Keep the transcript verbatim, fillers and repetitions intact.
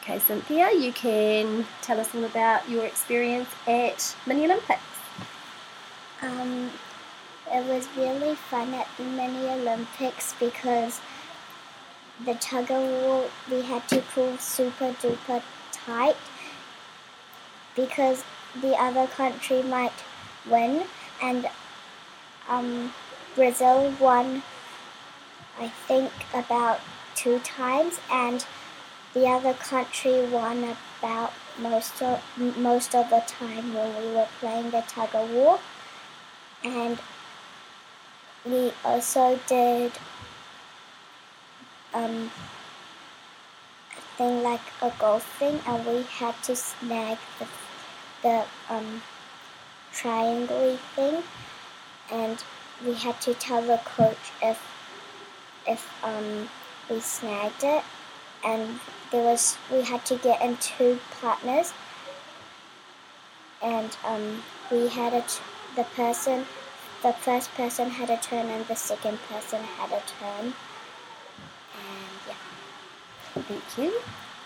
Okay, Cynthia, you can tell us all about your experience at Mini Olympics. Um, it was really fun at the Mini Olympics because the tug of war we had to pull super duper tight because the other country might win, and um, Brazil won I think about two times, and the other country won about most of, most of the time when we were playing the tug of war. And we also did um, a thing like a golf thing, and we had to snag the, the um, triangle thing, and we had to tell the coach if if um, we snagged it, and there was we had to get in two partners, and um, we had a t- the person the first person had a turn and the second person had a turn, and yeah. Thank you.